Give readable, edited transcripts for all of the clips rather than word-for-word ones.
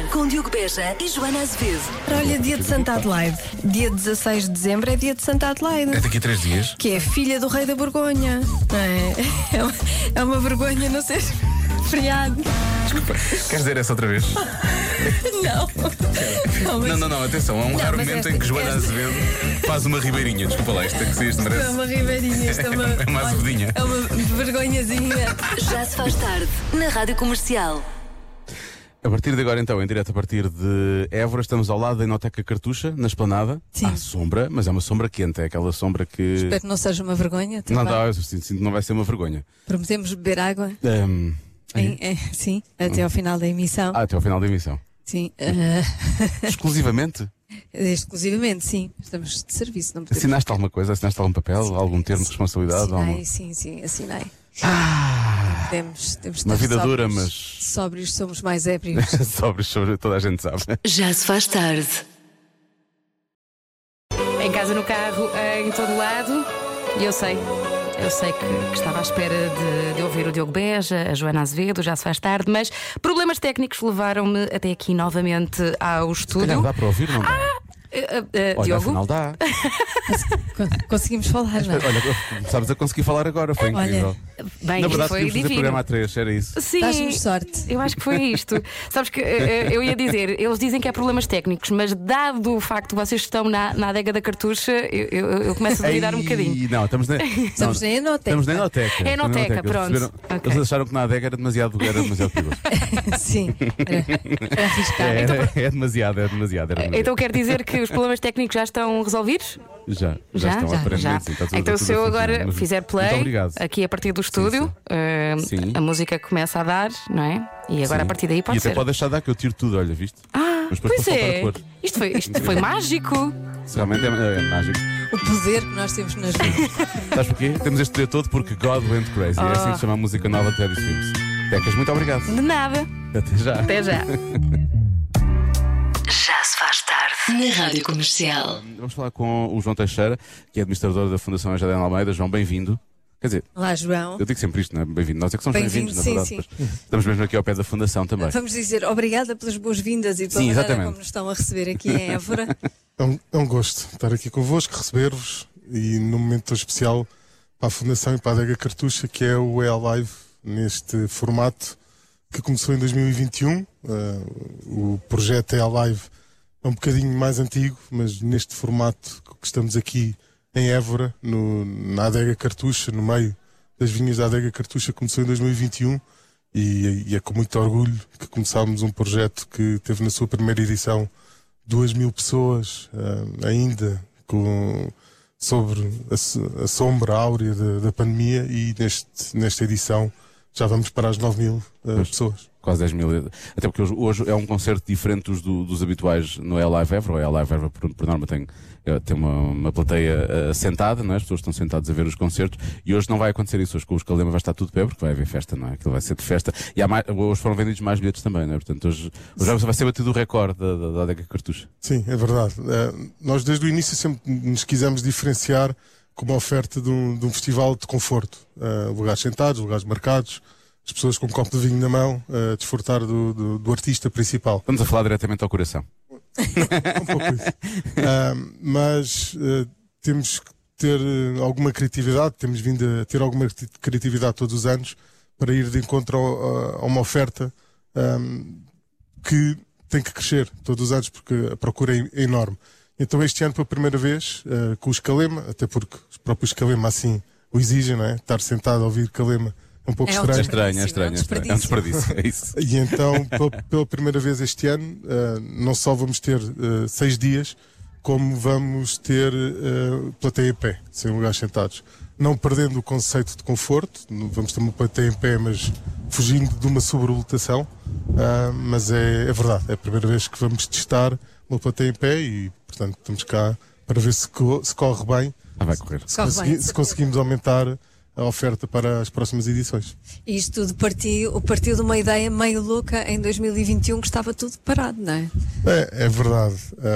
tarde, com Diogo Beja e Joana Azevedo. Olha, dia de Santa Adelaide. Dia 16 de dezembro é dia de Santa Adelaide. É daqui a 3 dias. Que é filha do rei da Borgonha. É uma vergonha não ser feriado. Desculpa, queres dizer essa outra vez? Não, atenção, há um raro momento em que Joana Azevedo faz uma ribeirinha. Desculpa lá, isto é que se isto merece. É uma ribeirinha, isto é uma. É uma azedinha. É uma vergonhazinha. Já se faz tarde, na Rádio Comercial. A partir de agora, então, em direto a partir de Évora, estamos ao lado da Enoteca Cartucha, na Esplanada. Sim. Há sombra, mas é uma sombra quente, é aquela sombra que. Espero que não seja uma vergonha. Não também. dá, eu sinto que não vai ser uma vergonha. Prometemos beber água. É? Sim, até ao final da emissão. Até ao final da emissão. Sim. Exclusivamente? Exclusivamente, sim. Estamos de serviço, não podemos. Assinaste alguma coisa? Assinaste algum papel? Algum termo de responsabilidade? Assinei, sim, assinei. Temos de Uma estar vida dura, sóbrios. mas. Sóbrios somos mais ébrios. sobre toda a gente sabe. Já se faz tarde. Em casa, no carro, em todo lado. E eu sei que estava à espera de ouvir o Diogo Beja, a Joana Azevedo, já se faz tarde, mas problemas técnicos levaram-me até aqui novamente ao estúdio. Calhar dá para ouvir, não dá? Olha, Diogo, afinal dá. Conseguimos falar, não é? Olha, começámos a conseguir falar agora, foi incrível. bem, Na verdade, foi tínhamos de fazer divino. programa a 3, era isso. Sim, Dás-nos sorte. eu acho que foi isto. Sabes que eu ia dizer, eles dizem que é problemas técnicos, mas dado o facto de vocês estão na adega da Cartucha, eu começo a duvidar um bocadinho. Não, estamos na Enoteca. Estamos na Enoteca. É Enoteca, Eles pronto. perceberam- Ok. Eles acharam que na adega era demasiado perigoso. Sim, era arriscado. É demasiado. Então quer dizer que os problemas técnicos já estão resolvidos? Já Já? estão, aparentemente, sim, está tudo- Então, tudo se eu a funcionar. agora Mas fizer muito play obrigado. aqui a partir do estúdio, Sim. a música começa a dar, não é? E agora Sim. a partir daí E pode até ser. pode deixar dar que eu tiro tudo, olha, viste? Mas depois Pois passou é. para pôr. Isto foi mágico. Isso realmente é mágico. O poder que nós temos nas mãos. Sabes porquê? Temos este poder todo porque God went crazy. É assim que se chama a música nova de Teddy Swims. Tecas, muito obrigado. De nada. Até já. Até já. Já se faz tarde, na Rádio Comercial. Vamos falar com o João Teixeira, que é administrador da Fundação Ejadé Almeida. João, bem-vindo. Quer dizer, Olá, João. eu digo sempre isto, não é? Bem-vindo. Nós é que somos Bem-vindo, bem-vindos, na sim, verdade. Mas estamos mesmo aqui ao pé da Fundação também. Vamos dizer obrigada pelas boas-vindas e pela Sim, maneira exatamente. como nos estão a receber aqui em Évora. É um gosto estar aqui convosco, receber-vos e num momento tão especial para a Fundação e para a Adega Cartucha, que é o EA Live, neste formato que começou em 2021. O projeto EA Live é um bocadinho mais antigo, mas neste formato que estamos aqui em Évora, na Adega Cartucha, no meio das vinhas da Adega Cartucha, começou em 2021 e é com muito orgulho que começámos um projeto que teve na sua primeira edição 2.000 pessoas, ainda sobre a sombra áurea da pandemia, e nesta edição já vamos para as 9.000 pessoas. Quase 10 mil. Até porque hoje é um concerto diferente dos habituais no El Live Évora. O El Live Évora, por norma, tem uma plateia sentada, não é? As pessoas estão sentadas a ver os concertos. E hoje não vai acontecer isso. Hoje com os Calema vai estar tudo de pé, porque vai haver festa, não é? Aquilo vai ser de festa. E hoje foram vendidos mais bilhetes também, não é? Portanto, hoje vai ser batido o recorde da Adega Cartucha. Sim, é verdade. Nós desde o início sempre nos quisemos diferenciar com uma oferta de um festival de conforto. Lugares sentados, lugares marcados, as pessoas com um copo de vinho na mão, a desfrutar do artista principal. Vamos a falar diretamente ao coração. Um pouco isso. Mas temos que ter alguma criatividade, temos vindo a ter alguma criatividade todos os anos para ir de encontro a uma oferta que tem que crescer todos os anos, porque a procura é enorme. Então este ano, pela primeira vez, com os Calema, até porque os próprios Calema assim o exigem, não é? Estar sentado a ouvir Calema é um pouco estranho. É estranho. É um desperdício, é isso. E então, pela primeira vez este ano, não só vamos ter 6 dias, como vamos ter plateia em pé, sem lugares sentados. Não perdendo o conceito de conforto, vamos ter uma plateia em pé, mas fugindo de uma sobrelotação. Mas é verdade, é a primeira vez que vamos testar uma plateia em pé e, portanto, estamos cá para ver se corre bem. Vai correr. Se conseguimos aumentar a oferta para as próximas edições. Isto tudo partiu de uma ideia meio louca em 2021 que estava tudo parado, não é? É verdade.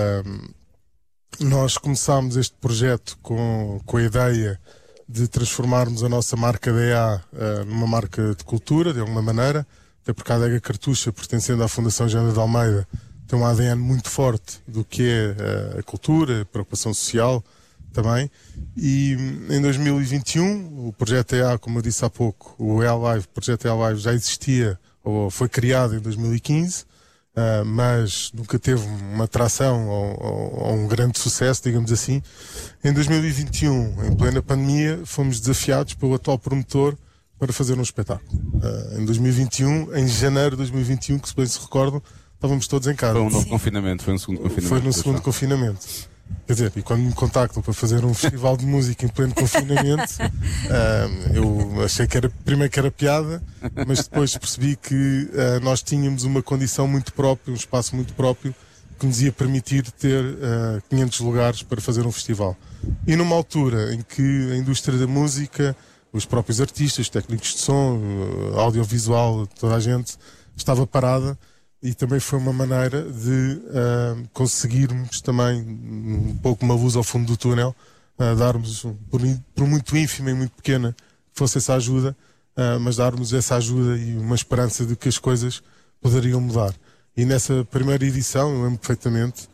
Nós começámos este projeto com a ideia de transformarmos a nossa marca DA numa marca de cultura, de alguma maneira, até porque a Adega Cartucha, pertencendo à Fundação Joana de Almeida, tem um ADN muito forte do que é a cultura, a preocupação social também. E em 2021, o Projeto EA, como eu disse há pouco, o EA Live, o Projeto EA Live já existia, ou foi criado em 2015, mas nunca teve uma atração ou um grande sucesso, digamos assim. Em 2021, em plena pandemia, fomos desafiados pelo atual promotor para fazer um espetáculo. Em 2021, em janeiro de 2021, que se bem se recordam, estávamos todos em casa. Foi um novo confinamento, foi um segundo confinamento. Foi no segundo confinamento. Quer dizer, e quando me contactam para fazer um festival de música em pleno confinamento, eu achei primeiro que era piada, mas depois percebi que nós tínhamos uma condição muito própria, um espaço muito próprio, que nos ia permitir ter 500 lugares para fazer um festival. E numa altura em que a indústria da música, os próprios artistas, técnicos de som, audiovisual, toda a gente estava parada, e também foi uma maneira de conseguirmos também um pouco uma luz ao fundo do túnel, darmos, por muito ínfima e muito pequena que fosse essa ajuda, mas darmos essa ajuda e uma esperança de que as coisas poderiam mudar. E nessa primeira edição, eu lembro perfeitamente,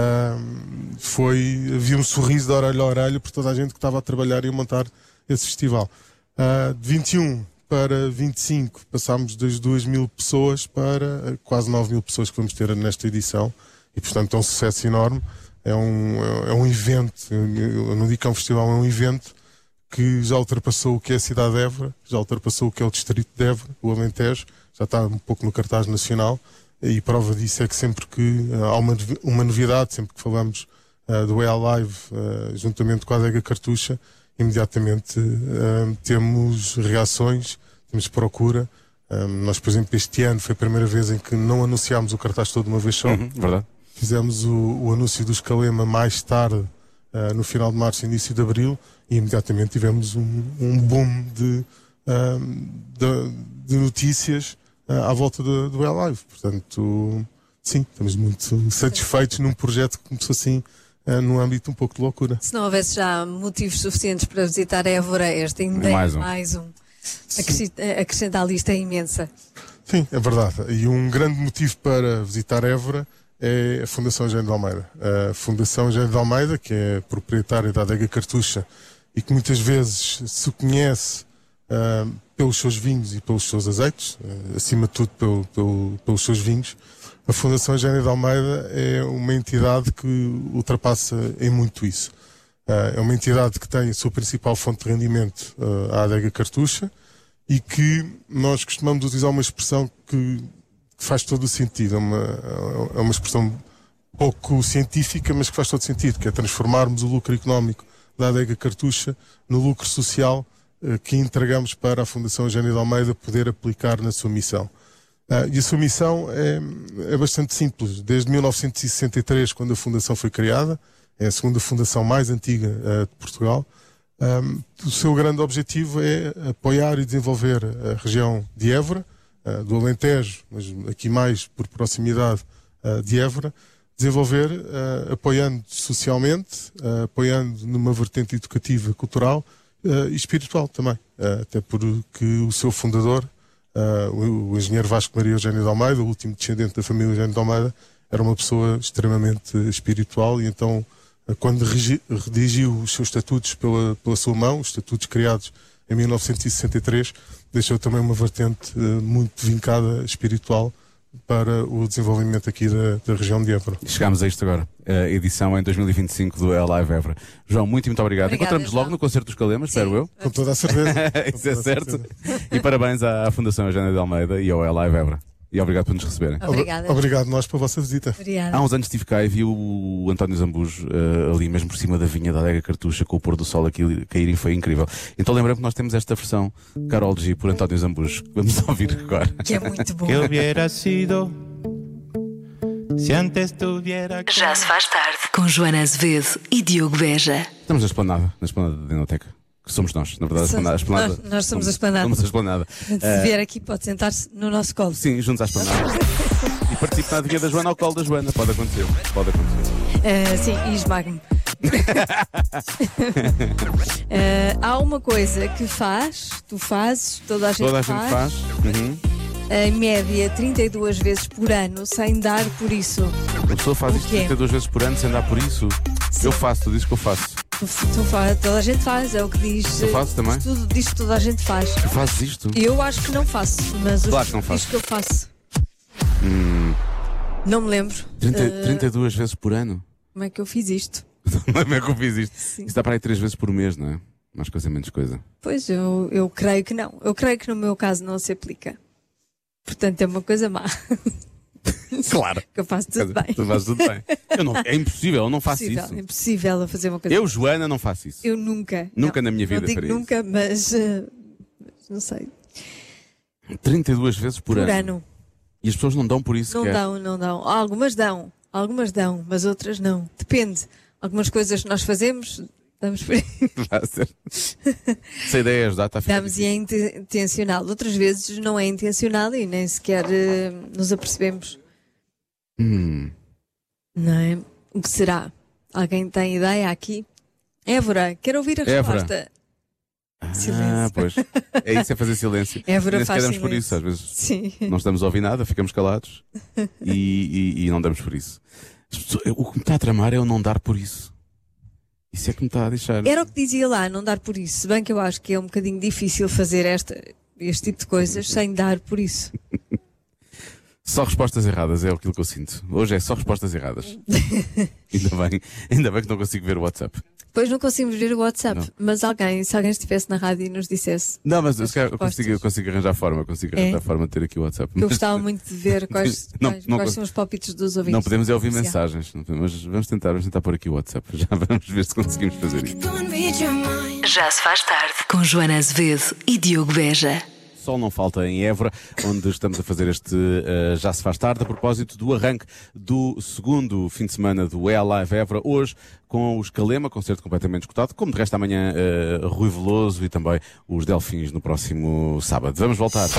havia um sorriso de orelha a orelha por toda a gente que estava a trabalhar e a montar esse festival. De 21 para 25 passámos das 2.000 pessoas para quase 9.000 pessoas que vamos ter nesta edição, e portanto é um sucesso enorme. É um evento, eu não digo que é um festival, é um evento que já ultrapassou o que é a cidade de Évora, já ultrapassou o que é o distrito de Évora, o Alentejo, já está um pouco no cartaz nacional, e prova disso é que sempre que há uma novidade, sempre que falamos do EA Live, juntamente com a Adega Cartucha, imediatamente temos reações, temos procura. Nós, por exemplo, este ano foi a primeira vez em que não anunciámos o cartaz todo de uma vez só. Verdade. Fizemos o anúncio do Escalema mais tarde, no final de março, início de abril, e imediatamente tivemos um boom de notícias à volta do EA Live. Portanto, sim, estamos muito satisfeitos num projeto que começou assim, num âmbito um pouco de loucura. Se não houvesse já motivos suficientes para visitar Évora, este ainda é mais um. Acrescenta à lista imensa. Sim, é verdade. E um grande motivo para visitar Évora é a Fundação Joana de Almeida. A Fundação Joana de Almeida, que é proprietária da Adega Cartucha e que muitas vezes se conhece pelos seus vinhos e pelos seus azeites, acima de tudo pelos seus vinhos. A Fundação Joana de Almeida é uma entidade que ultrapassa em muito isso. É uma entidade que tem a sua principal fonte de rendimento, a Adega Cartucha, e que nós costumamos utilizar uma expressão que faz todo o sentido. É uma expressão pouco científica, mas que faz todo sentido, que é transformarmos o lucro económico da Adega Cartucha no lucro social que entregamos para a Fundação Joana de Almeida poder aplicar na sua missão. E a sua missão é bastante simples. Desde 1963, quando a Fundação foi criada, é a segunda fundação mais antiga de Portugal, o seu grande objetivo é apoiar e desenvolver a região de Évora, do Alentejo, mas aqui mais por proximidade de Évora, desenvolver apoiando socialmente, apoiando numa vertente educativa, cultural e espiritual também. Até porque o seu fundador, o engenheiro Vasco Maria Eugênio de Almeida, o último descendente da família Eugênio de Almeida, era uma pessoa extremamente espiritual, e então, quando redigiu os seus estatutos pela sua mão, os estatutos criados em 1963, deixou também uma vertente muito vincada espiritual para o desenvolvimento aqui da região de Évora. Chegámos a isto agora, a edição em 2025 do EA Live Évora. João, muito obrigado. Encontramos logo no concerto dos Calemas, espero eu. Com toda a certeza. Isso é certo. E parabéns à Fundação Joana de Almeida e ao EA Live Évora. E obrigado por nos receberem. Obrigado nós pela vossa visita. Obrigada. Há uns anos estive cá e vi o António Zambujo ali mesmo por cima da vinha da Adega Cartucha, com o pôr do sol aqui caírem, foi incrível. Então lembrei-me que nós temos esta versão Carol G por António Zambujo, que vamos ouvir agora. Que é muito bom. Que hubiera sido se antes tuviera. Já se faz tarde com Joana Azevedo e Diogo Beja. Estamos na esplanada da Enoteca. Que somos nós, na verdade, a esplanada. Nós somos a esplanada. Somos a esplanada. Se vier aqui, pode sentar-se no nosso colo. Sim, juntos à esplanada. E participe na adivinha da Joana ao colo da Joana. Pode acontecer. Sim, e esmague-me. Há uma coisa que tu fazes, toda a gente faz. Uhum. em média 32 vezes por ano sem dar por isso. A pessoa faz isto 32 vezes por ano sem dar por isso? Sim. Eu faço, tu dizes que eu faço. Toda a gente faz, é o que diz. Eu faço também? Diz que toda a gente faz. Tu fazes isto? Eu acho que não faço, mas claro que não faço. Diz que eu faço. Não me lembro. 32 vezes por ano? Como é que eu fiz isto? Como é que eu fiz isto? Sim. Isso dá para aí 3 vezes por mês, não é? Mais coisa, menos coisa. Pois, eu creio que não. Eu creio que no meu caso não se aplica. Portanto, é uma coisa má. Claro. Que eu faço tudo bem. Tu fazes tudo bem. É impossível, eu não faço isso. É impossível eu fazer uma coisa. Eu, Joana, não faço isso. Eu nunca. Nunca na minha vida não digo faria nunca, isso. Mas não sei. 32 vezes por ano. E as pessoas não dão por isso? Não dão. Algumas dão, mas outras não. Depende. Algumas coisas que nós fazemos, damos por isso. Se a ideia é ajudar, está a ficar damos e é intencional. Outras vezes não é intencional e nem sequer nos apercebemos. Não é? O que será? Alguém tem ideia aqui? Évora, quero ouvir a resposta. Silêncio. Pois. É isso, é fazer silêncio. Évora nem faz sequer damos silêncio. por isso, às vezes. Sim. Não estamos a ouvir nada, ficamos calados e não damos por isso. O que me está a tramar é eu não dar por isso. Isso é que me está a deixar. Era o que dizia lá, não dar por isso. Se bem que eu acho que é um bocadinho difícil fazer este tipo de coisas sem dar por isso. Só respostas erradas é aquilo que eu sinto. Hoje é só respostas erradas. Ainda bem que não consigo ver o WhatsApp. Pois não conseguimos ver o WhatsApp, não. Mas se alguém estivesse na rádio e nos dissesse. Não, mas eu consigo arranjar forma. Arranjar forma de ter aqui o WhatsApp. Eu gostava muito de ver quais são os palpites dos ouvintes. Não podemos ouvir mensagens, mas vamos tentar pôr aqui o WhatsApp. Já vamos ver se conseguimos fazer isso. Já se faz tarde com Joana Azevedo e Diogo Beja. Sol não falta em Évora, onde estamos a fazer este Já se faz tarde, a propósito do arranque do segundo fim de semana do EA Live Évora, hoje com os Calema, concerto completamente esgotado, como de resto amanhã Rui Veloso e também os Delfins no próximo sábado. Vamos voltar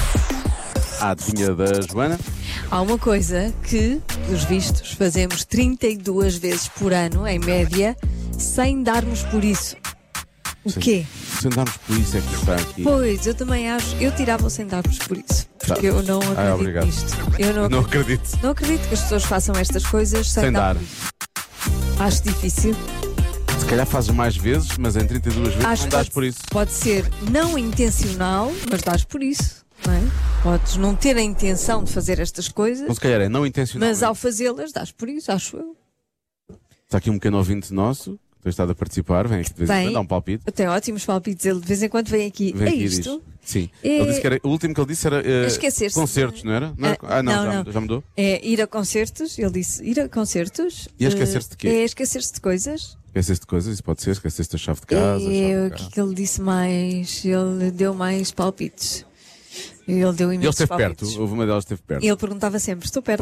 à adivinha da Joana. Há uma coisa que, pelos vistos, fazemos 32 vezes por ano, em média, sem darmos por isso. O quê? Sem darmos por isso é que está aqui. Pois, eu também acho. Eu tirava o sem darmos por isso. Porque eu não acredito nisto. Eu não acredito. Não acredito que as pessoas façam estas coisas sem dar. Acho difícil. Se calhar fazes mais vezes, mas em 32 vezes não dás por isso. Pode ser não intencional, mas dás por isso. Não é? Podes não ter a intenção de fazer estas coisas. Então, se calhar é não intencional. Mas ao fazê-las, dás por isso, acho eu. Está aqui um pequeno ouvinte nosso. Tem estado a participar, vem aqui de vez em quando, dá um palpite. Tem ótimos palpites, ele de vez em quando vem aqui. É isto? Sim. Ele disse que era, o último que ele disse era concertos, não era? Não, já mudou? É ir a concertos, ele disse ir a concertos. E esquecer-se de quê? É esquecer-se de coisas. Esquecer-se de coisas, isso pode ser, esquecer-se da chave de casa. O que ele disse mais? Ele deu mais palpites. Ele deu imensos palpites. Ele esteve palpites. perto, houve uma delas que esteve perto. E ele perguntava sempre, estou perto.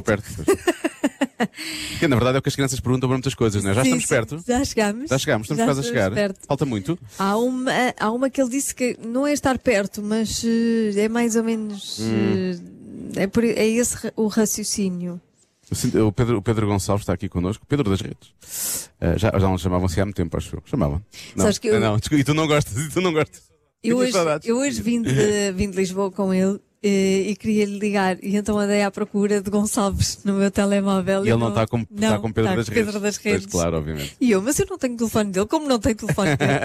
Que na verdade é o que as crianças perguntam para muitas coisas, não é? Já estamos perto? Já chegámos. Estamos quase a chegar. Perto. Falta muito. Há uma que ele disse que não é estar perto, mas é mais ou menos. É esse o raciocínio. O Pedro Gonçalves está aqui connosco, Pedro das Redes. Já não chamavam assim há muito tempo, acho eu. Chamavam. Não, e tu não gostas, Eu hoje vim de Lisboa com ele. E queria-lhe ligar, e então andei à procura de Gonçalves no meu telemóvel. E ele não está com Pedro das Redes. Pedro das Redes. Pois, claro, obviamente. Mas eu não tenho telefone dele, como não tenho telefone dele?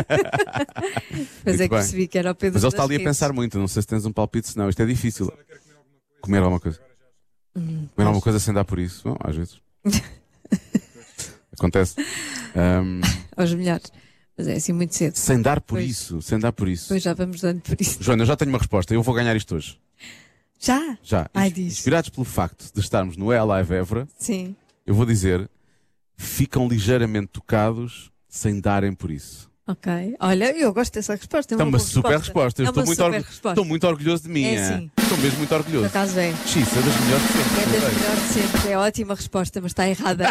Mas é que percebi que era o Pedro das Redes. Mas ele está ali a pensar muito, não sei se tens um palpite, senão isto é difícil. Comer alguma coisa. Comer alguma coisa sem dar por isso. Bom, às vezes. Acontece. Aos milhares. Mas é assim muito cedo. Sem dar por isso. Pois já vamos dando por isso. Joana, eu já tenho uma resposta, eu vou ganhar isto hoje. Já? Inspirados pelo facto de estarmos no EA Live Évora, sim, eu vou dizer, ficam ligeiramente tocados sem darem por isso. Ok. Olha, eu gosto dessa resposta. É uma super resposta. Estou muito orgulhoso de mim. Estou mesmo muito orgulhoso. Por acaso é. Xissa, é das melhores de sempre. É das melhores de sempre. É ótima resposta, mas está errada.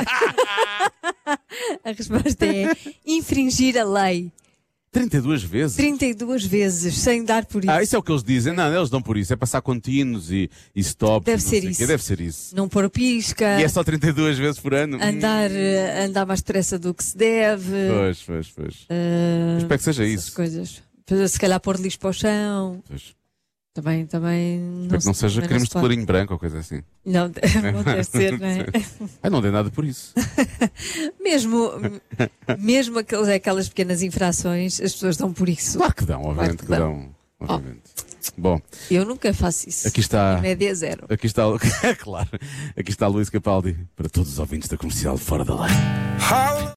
A resposta é infringir a lei. 32 vezes? 32 vezes, sem dar por isso. Isso é o que eles dizem. Não, eles dão por isso. É passar contínuos e stop. Deve ser isso. Deve ser isso. Não pôr pisca. E é só 32 vezes por ano. Andar mais depressa do que se deve. Pois. Espero que seja isso. Coisas. Se calhar pôr lixo para o chão. Pois. Também Para que não seja crimes de colorinho branco ou coisa assim. Não, não deve ser, não é? Não dei nada por isso. mesmo aquelas pequenas infrações, as pessoas dão por isso. Claro que dão, obviamente que dão. Obviamente. Bom, eu nunca faço isso. Aqui está. Em média 0. Aqui está, claro. Aqui está Luís Capaldi para todos os ouvintes da Comercial Fora da Lei.